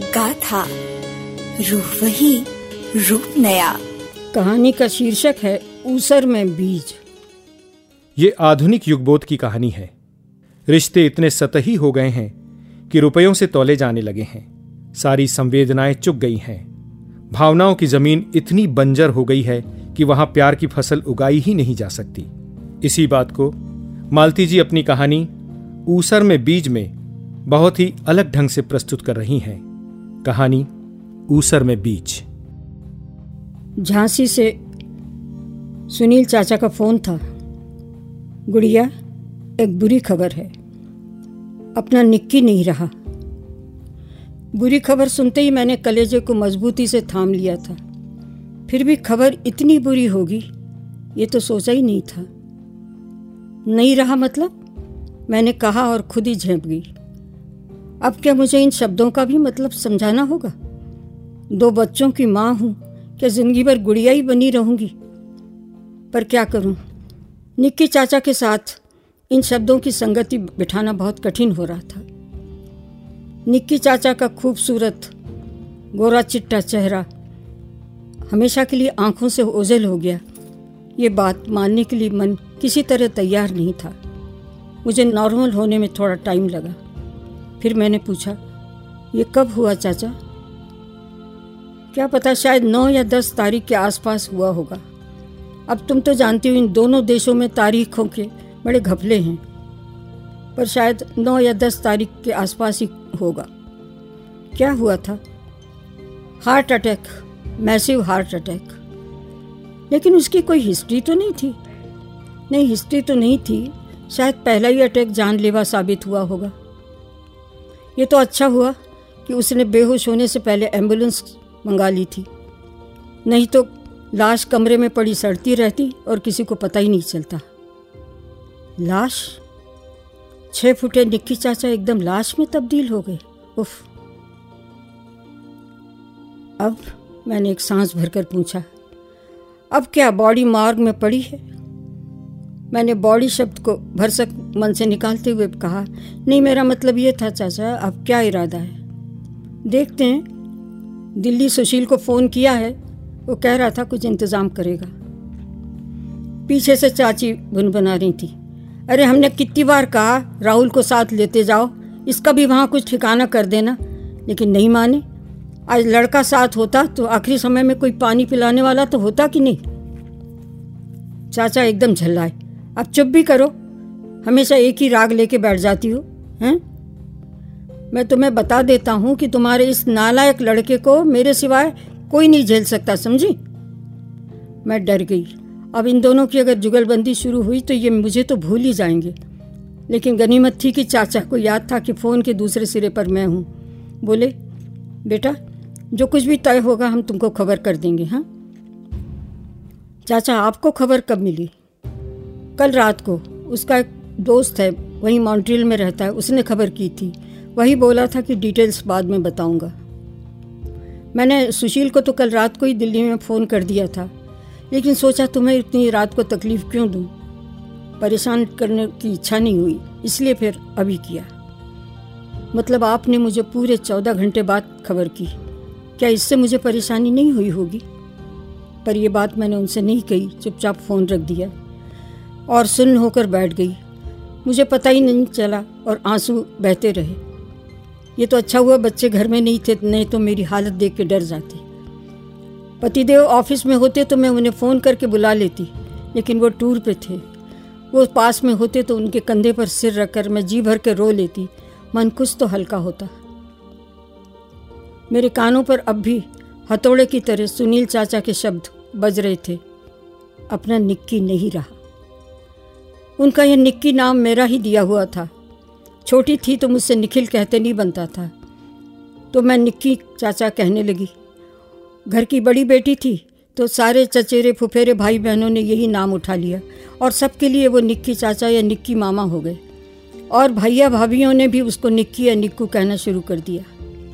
गाथा, रूह वही, रूप नया। कहानी का शीर्षक है ऊसर में बीज। ये आधुनिक युगबोध की कहानी है। रिश्ते इतने सतही हो गए हैं कि रुपयों से तौले जाने लगे हैं। सारी संवेदनाएं चुक गई हैं। भावनाओं की जमीन इतनी बंजर हो गई है कि वहां प्यार की फसल उगाई ही नहीं जा सकती। इसी बात को मालती जी अपनी कहानी ऊसर में बीज में बहुत ही अलग ढंग से प्रस्तुत कर रही हैं। कहानी ऊसर में बीज। झांसी से सुनील चाचा का फोन था। गुड़िया, एक बुरी खबर है, अपना निक्की नहीं रहा। बुरी खबर सुनते ही मैंने कलेजे को मजबूती से थाम लिया था। फिर भी खबर इतनी बुरी होगी ये तो सोचा ही नहीं था। नहीं रहा मतलब? मैंने कहा और खुद ही झेंप गई। अब क्या मुझे इन शब्दों का भी मतलब समझाना होगा? 2 बच्चों की माँ हूँ, क्या जिंदगी भर गुड़िया ही बनी रहूंगी? पर क्या करूं, निक्की चाचा के साथ इन शब्दों की संगति बिठाना बहुत कठिन हो रहा था। निक्की चाचा का खूबसूरत गोरा चिट्टा चेहरा हमेशा के लिए आंखों से ओझल हो गया। ये बात मानने के लिए मन किसी तरह तैयार नहीं था। मुझे नॉर्मल होने में थोड़ा टाइम लगा। फिर मैंने पूछा, ये कब हुआ चाचा? क्या पता, शायद 9 या 10 तारीख के आसपास हुआ होगा। अब तुम तो जानती हो इन दोनों देशों में तारीखों के बड़े घपले हैं, पर शायद 9 या 10 तारीख के आसपास ही होगा। क्या हुआ था? Heart attack, massive heart attack. लेकिन उसकी कोई हिस्ट्री तो नहीं थी। नहीं, हिस्ट्री तो नहीं थी। शायद पहला ही अटैक जानलेवा साबित हुआ होगा। ये तो अच्छा हुआ कि उसने बेहोश होने से पहले एम्बुलेंस मंगा ली थी, नहीं तो लाश कमरे में पड़ी सड़ती रहती और किसी को पता ही नहीं चलता। लाश? 6 फुटे निक्की चाचा एकदम लाश में तब्दील हो गए। उफ। अब मैंने एक सांस भरकर पूछा, अब क्या बॉडी मार्ग में पड़ी है? मैंने बॉडी शब्द को भरसक मन से निकालते हुए कहा, नहीं, मेरा मतलब ये था चाचा, अब क्या इरादा है? देखते हैं। दिल्ली सुशील को फ़ोन किया है, वो कह रहा था कुछ इंतज़ाम करेगा। पीछे से चाची भुनभुना रही थी, अरे हमने कितनी बार कहा राहुल को साथ लेते जाओ, इसका भी वहाँ कुछ ठिकाना कर देना, लेकिन नहीं माने। आज लड़का साथ होता तो आखिरी समय में कोई पानी पिलाने वाला तो होता कि नहीं। चाचा एकदम झल्लाए, अब चुप भी करो, हमेशा एक ही राग लेके बैठ जाती हो, हैं? मैं तुम्हें बता देता हूँ कि तुम्हारे इस नालायक लड़के को मेरे सिवाय कोई नहीं झेल सकता, समझी? मैं डर गई। अब इन दोनों की अगर जुगलबंदी शुरू हुई तो ये मुझे तो भूल ही जाएंगे। लेकिन गनीमत थी कि चाचा को याद था कि फ़ोन के दूसरे सिरे पर मैं हूँ। बोले, बेटा, जो कुछ भी तय होगा हम तुमको खबर कर देंगे। हाँ चाचा, आपको खबर कब मिली? कल रात को। उसका एक दोस्त है, वहीं मॉन्ट्रियल में रहता है, उसने खबर की थी। वही बोला था कि डिटेल्स बाद में बताऊंगा। मैंने सुशील को तो कल रात को ही दिल्ली में फ़ोन कर दिया था, लेकिन सोचा तुम्हें इतनी रात को तकलीफ़ क्यों दूं, परेशान करने की इच्छा नहीं हुई, इसलिए फिर अभी किया। मतलब आपने मुझे पूरे 14 घंटे बाद खबर की। क्या इससे मुझे परेशानी नहीं हुई होगी? पर यह बात मैंने उनसे नहीं कही, चुपचाप फ़ोन रख दिया और सुन्न होकर बैठ गई। मुझे पता ही नहीं चला और आंसू बहते रहे। ये तो अच्छा हुआ बच्चे घर में नहीं थे, नहीं तो मेरी हालत देख के डर जाती। पतिदेव ऑफिस में होते तो मैं उन्हें फ़ोन करके बुला लेती, लेकिन वो टूर पे थे। वो पास में होते तो उनके कंधे पर सिर रखकर मैं जी भर के रो लेती, मन कुछ तो हल्का होता। मेरे कानों पर अब भी हथौड़े की तरह सुनील चाचा के शब्द बज रहे थे, अपना निक्की नहीं रहा। उनका यह निक्की नाम मेरा ही दिया हुआ था। छोटी थी तो मुझसे निखिल कहते नहीं बनता था, तो मैं निक्की चाचा कहने लगी। घर की बड़ी बेटी थी तो सारे चचेरे फुफेरे भाई बहनों ने यही नाम उठा लिया और सबके लिए वो निक्की चाचा या निक्की मामा हो गए, और भैया भाभियों ने भी उसको निक्की या निक्कू कहना शुरू कर दिया।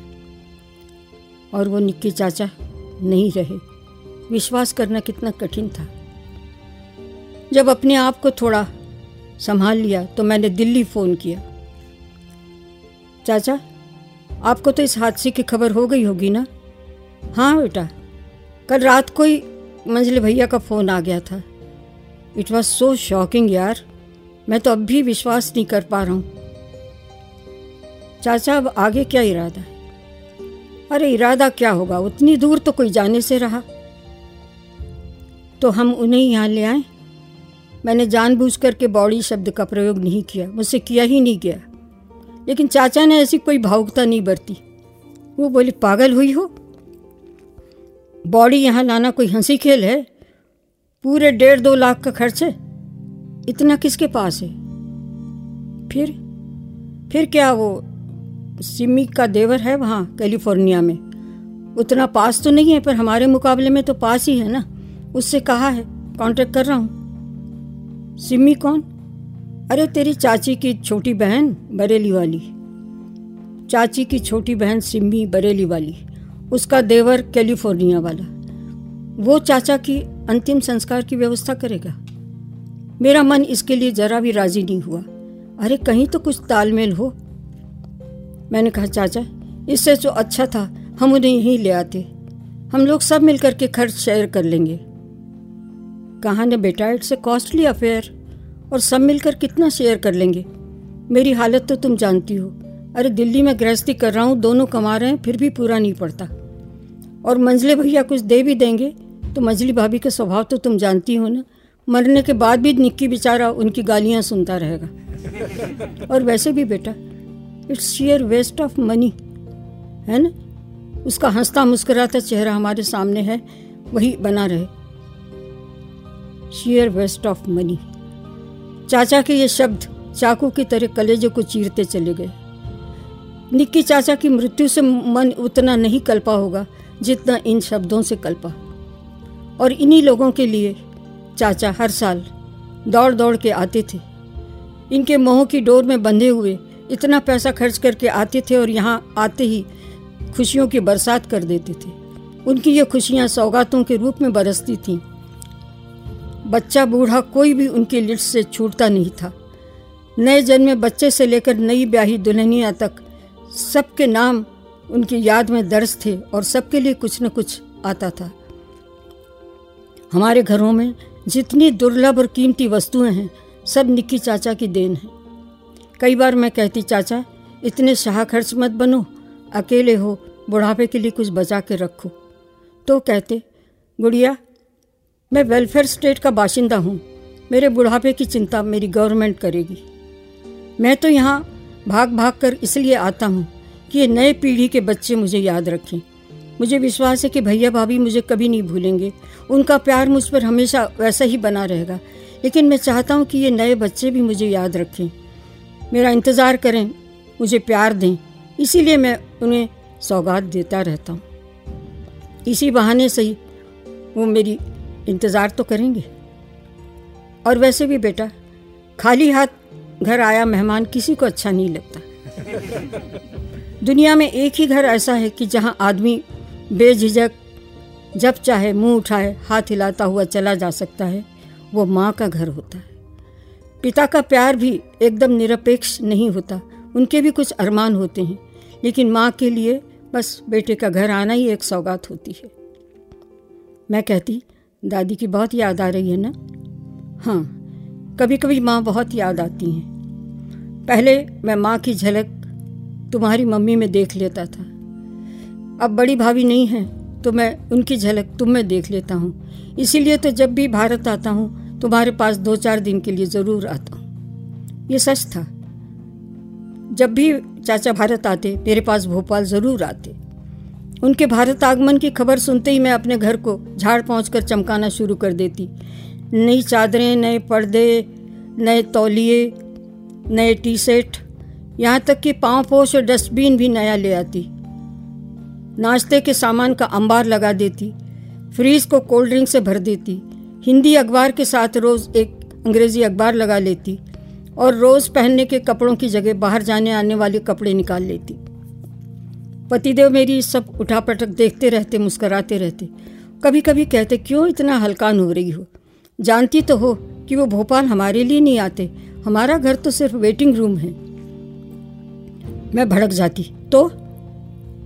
और वो निक्की चाचा नहीं रहे। विश्वास करना कितना कठिन था। जब अपने आप को थोड़ा संभाल लिया तो मैंने दिल्ली फ़ोन किया। चाचा, आपको तो इस हादसे की खबर हो गई होगी ना? हाँ बेटा, कल रात को ही मंजले भैया का फ़ोन आ गया था। इट वॉज सो शॉकिंग यार, मैं तो अब भी विश्वास नहीं कर पा रहा हूँ। चाचा, अब आगे क्या इरादा है? अरे इरादा क्या होगा, उतनी दूर तो कोई जाने से रहा। तो हम उन्हें यहाँ ले आए। मैंने जानबूझकर के बॉडी शब्द का प्रयोग नहीं किया, मुझसे किया ही नहीं गया। लेकिन चाचा ने ऐसी कोई भावुकता नहीं बरती। वो बोले, पागल हुई हो? बॉडी यहाँ लाना कोई हंसी खेल है? पूरे 1.5-2 लाख का खर्च है। इतना किसके पास है? फिर क्या वो सिमी का देवर है वहाँ कैलिफोर्निया में? उतना पास तो नहीं है, पर हमारे मुकाबले में तो पास ही है ना। उससे कहा है, कांटेक्ट कर रहा हूँ। सिमी कौन? अरे तेरी चाची की छोटी बहन, बरेली वाली। चाची की छोटी बहन सिमी, बरेली वाली। उसका देवर कैलिफोर्निया वाला। वो चाचा की अंतिम संस्कार की व्यवस्था करेगा। मेरा मन इसके लिए जरा भी राजी नहीं हुआ। अरे कहीं तो कुछ तालमेल हो। मैंने कहा, चाचा इससे तो अच्छा था हम उन्हें यहीं ले आते। हम लोग सब मिलकर के खर्च शेयर कर लेंगे। कहा ना बेटा, इट्स ए कॉस्टली अफेयर, और सब मिलकर कितना शेयर कर लेंगे? मेरी हालत तो तुम जानती हो। अरे दिल्ली में गृहस्थी कर रहा हूँ, दोनों कमा रहे हैं, फिर भी पूरा नहीं पड़ता। और मंजले भैया कुछ दे भी देंगे तो मंजली भाभी का स्वभाव तो तुम जानती हो ना। मरने के बाद भी निक्की बेचारा उनकी गालियाँ सुनता रहेगा। और वैसे भी बेटा, it's sheer waste of money, है ना? उसका हंसता मुस्कुराता चेहरा हमारे सामने है, वही बना रहे। Sheer waste of money. चाचा के ये शब्द चाकू की तरह कलेजे को चीरते चले गए। निक्की चाचा की मृत्यु से मन उतना नहीं कल्पा होगा जितना इन शब्दों से कल्पा। और इन्हीं लोगों के लिए चाचा हर साल दौड़ दौड़ के आते थे। इनके मोह की डोर में बंधे हुए इतना पैसा खर्च करके आते थे और यहाँ आते ही खुशियों की बरसात कर देते थे। उनकी ये खुशियाँ सौगातों के रूप में बरसती थीं। बच्चा बूढ़ा कोई भी उनकी लिस्ट से छूटता नहीं था। नए जन्मे बच्चे से लेकर नई ब्याही दुल्हनिया तक सबके नाम उनकी याद में दर्ज थे और सबके लिए कुछ न कुछ आता था। हमारे घरों में जितनी दुर्लभ और कीमती वस्तुएं हैं, सब निक्की चाचा की देन है। कई बार मैं कहती, चाचा इतने शाह खर्च मत बनो, अकेले हो, बुढ़ापे के लिए कुछ बचा के रखो। तो कहते, गुड़िया मैं वेलफेयर स्टेट का बाशिंदा हूँ, मेरे बुढ़ापे की चिंता मेरी गवर्नमेंट करेगी। मैं तो यहाँ भाग भाग कर इसलिए आता हूँ कि ये नए पीढ़ी के बच्चे मुझे याद रखें। मुझे विश्वास है कि भैया भाभी मुझे कभी नहीं भूलेंगे, उनका प्यार मुझ पर हमेशा वैसा ही बना रहेगा। लेकिन मैं चाहता हूँ कि ये नए बच्चे भी मुझे याद रखें, मेरा इंतज़ार करें, मुझे प्यार दें। इसीलिए मैं उन्हें सौगात देता रहता हूँ। इसी बहाने से ही वो मेरी इंतज़ार तो करेंगे। और वैसे भी बेटा, खाली हाथ घर आया मेहमान किसी को अच्छा नहीं लगता। दुनिया में एक ही घर ऐसा है कि जहाँ आदमी बेझिझक जब चाहे मुंह उठाए हाथ हिलाता हुआ चला जा सकता है, वो माँ का घर होता है। पिता का प्यार भी एकदम निरपेक्ष नहीं होता, उनके भी कुछ अरमान होते हैं, लेकिन माँ के लिए बस बेटे का घर आना ही एक सौगात होती है। मैं कहती, दादी की बहुत याद आ रही है ना? हाँ, कभी कभी माँ बहुत याद आती हैं। पहले मैं माँ की झलक तुम्हारी मम्मी में देख लेता था, अब बड़ी भाभी नहीं है तो मैं उनकी झलक तुम में देख लेता हूँ। इसीलिए तो जब भी भारत आता हूँ तुम्हारे पास 2-4 दिन के लिए ज़रूर आता हूँ। ये सच था। जब भी चाचा भारत आते मेरे पास भोपाल ज़रूर आते। उनके भारत आगमन की खबर सुनते ही मैं अपने घर को झाड़ पोंछ कर चमकाना शुरू कर देती। नई चादरें, नए पर्दे, नए तौलिए, नए टी सेट, यहाँ तक कि पाँव पोछ और डस्टबिन भी नया ले आती। नाश्ते के सामान का अंबार लगा देती, फ्रीज को कोल्ड ड्रिंक से भर देती। हिंदी अखबार के साथ रोज़ एक अंग्रेज़ी अखबार लगा लेती और रोज़ पहनने के कपड़ों की जगह बाहर जाने आने वाले कपड़े निकाल लेती। पतिदेव मेरी सब उठापटक देखते रहते, मुस्कराते रहते। कभी कभी कहते, क्यों इतना हल्कान हो रही हो? जानती तो हो कि वो भोपाल हमारे लिए नहीं आते, हमारा घर तो सिर्फ वेटिंग रूम है। मैं भड़क जाती, तो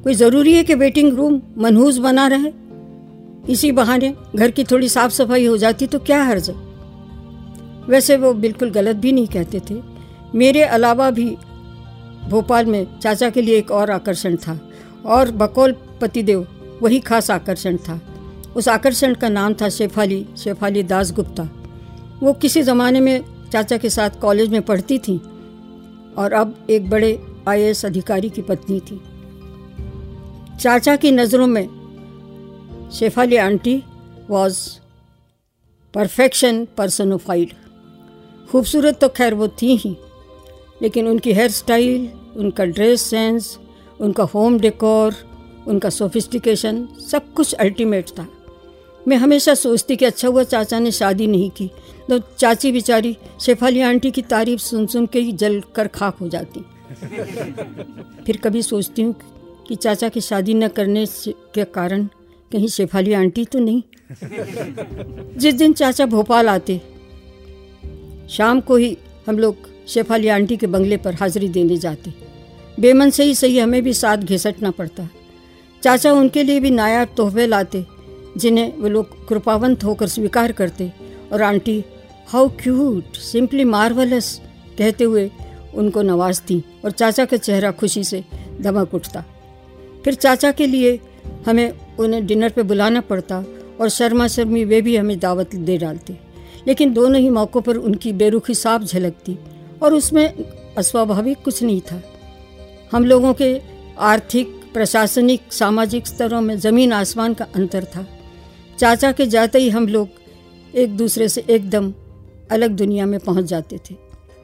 कोई ज़रूरी है कि वेटिंग रूम मनहूस बना रहे? इसी बहाने घर की थोड़ी साफ सफाई हो जाती तो क्या हर्ज है। वैसे वो बिल्कुल गलत भी नहीं कहते थे। मेरे अलावा भी भोपाल में चाचा के लिए एक और आकर्षण था, और बकौल पतिदेव वही खास आकर्षण था। उस आकर्षण का नाम था शेफाली दास गुप्ता। वो किसी ज़माने में चाचा के साथ कॉलेज में पढ़ती थी और अब एक बड़े IAS अधिकारी की पत्नी थी। चाचा की नज़रों में Shefali aunty was perfection personified. खूबसूरत तो खैर वो थी ही, लेकिन उनकी हेयर स्टाइल, उनका ड्रेस सेंस, उनका होम डेकोर, उनका सोफिस्टिकेशन, सब कुछ अल्टीमेट था। मैं हमेशा सोचती कि अच्छा हुआ चाचा ने शादी नहीं की, तो चाची बेचारी शेफाली आंटी की तारीफ सुन सुन के ही जल कर खाक हो जाती। फिर कभी सोचती हूँ कि चाचा की शादी न करने के कारण कहीं शेफाली आंटी तो नहीं। जिस दिन चाचा भोपाल आते, शाम को ही हम लोग शेफाली आंटी के बंगले पर हाजिरी देने जाते। बेमन से ही सही हमें भी साथ घिसटना पड़ता। चाचा उनके लिए भी नायाब तोहफे लाते, जिन्हें वो लोग कृपावंत होकर स्वीकार करते, और aunty how cute, simply marvellous कहते हुए उनको नवाजती, और चाचा का चेहरा खुशी से दमक उठता। फिर चाचा के लिए हमें उन्हें डिनर पे बुलाना पड़ता, और शर्मा शर्मी वे भी हमें दावत दे डालते। लेकिन दोनों ही मौक़ों पर उनकी बेरुखी साफ झलकती, और उसमें अस्वाभाविक कुछ नहीं था। हम लोगों के आर्थिक, प्रशासनिक, सामाजिक स्तरों में ज़मीन आसमान का अंतर था। चाचा के जाते ही हम लोग एक दूसरे से एकदम अलग दुनिया में पहुंच जाते थे।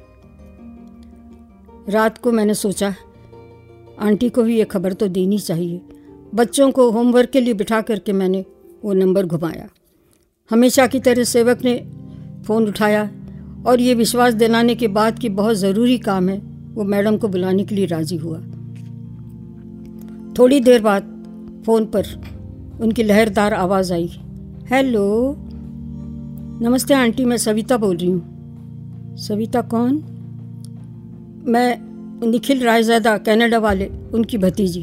रात को मैंने सोचा आंटी को भी ये खबर तो देनी चाहिए। बच्चों को होमवर्क के लिए बिठा करके मैंने वो नंबर घुमाया। हमेशा की तरह सेवक ने फ़ोन उठाया और ये विश्वास दिलाने के बाद कि बहुत ज़रूरी काम है, वो मैडम को बुलाने के लिए राज़ी हुआ। थोड़ी देर बाद फ़ोन पर उनकी लहरदार आवाज़ आई, हेलो, नमस्ते आंटी, मैं सविता बोल रही हूँ। सविता कौन? मैं निखिल रायज़ादा, कनाडा वाले, उनकी भतीजी।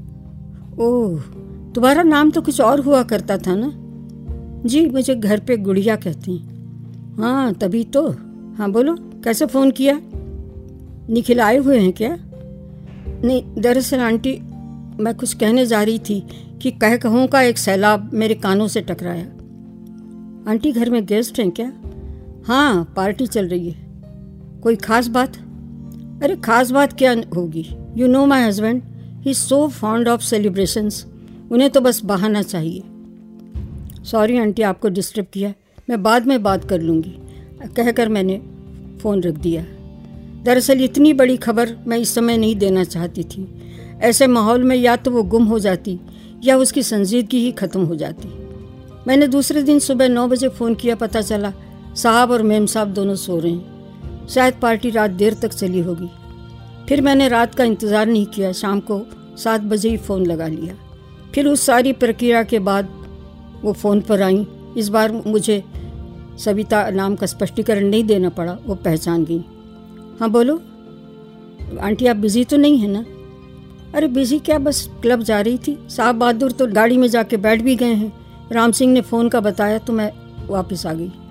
ओह, तुम्हारा नाम तो कुछ और हुआ करता था ना? जी, मुझे घर पे गुड़िया कहती हैं। हाँ, तभी तो। हाँ बोलो, कैसे फ़ोन किया? निखिल आए हुए हैं क्या? नहीं, दरअसल आंटी मैं कुछ कहने जा रही थी कि कहूँ का एक सैलाब मेरे कानों से टकराया। आंटी घर में गेस्ट हैं क्या? हाँ, पार्टी चल रही है। कोई ख़ास बात? अरे ख़ास बात क्या होगी, you know my husband, he is so fond of celebrations, उन्हें तो बस बहाना चाहिए। सॉरी आंटी, आपको डिस्टर्ब किया, मैं बाद में बात कर लूँगी, कहकर मैंने फ़ोन रख दिया। दरअसल इतनी बड़ी खबर मैं इस समय नहीं देना चाहती थी। ऐसे माहौल में या तो वो गुम हो जाती या उसकी संजीदगी ही ख़त्म हो जाती। मैंने दूसरे दिन सुबह 9 बजे फ़ोन किया, पता चला साहब और मेम साहब दोनों सो रहे हैं। शायद पार्टी रात देर तक चली होगी। फिर मैंने रात का इंतज़ार नहीं किया, शाम को 7 बजे ही फ़ोन लगा लिया। फिर उस सारी प्रक्रिया के बाद वो फ़ोन पर आई। इस बार मुझे सविता नाम का स्पष्टीकरण नहीं देना पड़ा, वो पहचान गई। हाँ बोलो आंटी, आप बिज़ी तो नहीं है ना? अरे बिज़ी क्या, बस क्लब जा रही थी। साहब बहादुर तो गाड़ी में जाके बैठ भी गए हैं। राम सिंह ने फ़ोन का बताया तो मैं वापस आ गई।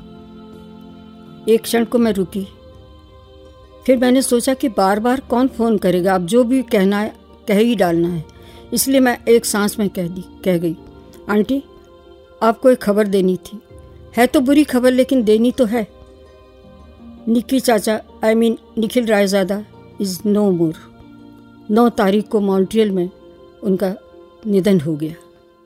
एक क्षण को मैं रुकी, फिर मैंने सोचा कि बार बार कौन फ़ोन करेगा, अब जो भी कहना है कह ही डालना है। इसलिए मैं एक सांस में कह गई, आंटी आपको एक खबर देनी थी। है तो बुरी खबर, लेकिन देनी तो है। निक्की चाचा, I mean Nikhil Raizada is no more. 9 तारीख को मॉन्ट्रियल में उनका निधन हो गया।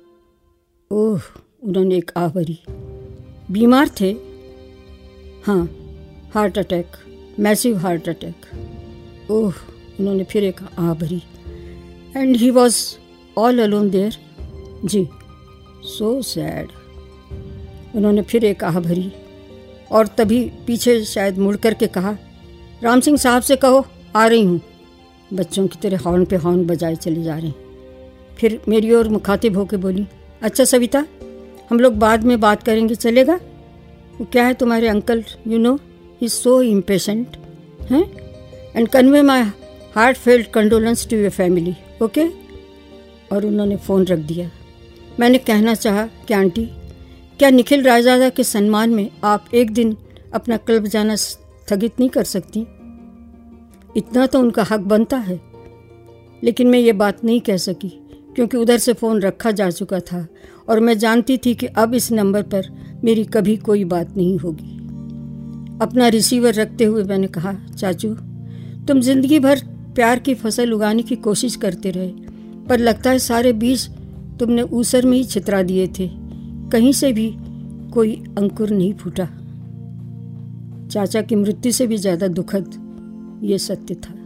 ओह, उन्होंने एक आह भरी। बीमार थे? हाँ, heart attack, massive heart attack. Oh, उन्होंने फिर एक आह भरी। And he was all alone there? जी, सो सैड। उन्होंने फिर एक आह भरी और तभी पीछे शायद मुड़ कर के कहा, राम सिंह साहब से कहो आ रही हूँ। बच्चों की तरह हॉर्न पे हॉर्न बजाए चले जा रहे हैं। फिर मेरी ओर मुखातिब होकर बोली, अच्छा सविता, हम लोग बाद में बात करेंगे, चलेगा? वो क्या है तुम्हारे uncle, you know he is so impatient हैं, and convey my heartfelt condolence to your family, okay? और उन्होंने फ़ोन रख दिया। मैंने कहना चाहा कि आंटी, क्या निखिल रायजादा के सम्मान में आप एक दिन अपना क्लब जाना स्थगित नहीं कर सकती? इतना तो उनका हक बनता है। लेकिन मैं ये बात नहीं कह सकी क्योंकि उधर से फ़ोन रखा जा चुका था और मैं जानती थी कि अब इस नंबर पर मेरी कभी कोई बात नहीं होगी। अपना रिसीवर रखते हुए मैंने कहा, चाचू, तुम जिंदगी भर प्यार की फसल उगाने की कोशिश करते रहे, पर लगता है सारे बीज तुमने ऊसर में ही छितरा दिए थे, कहीं से भी कोई अंकुर नहीं फूटा। चाचा की मृत्यु से भी ज़्यादा दुखद ये सत्य था।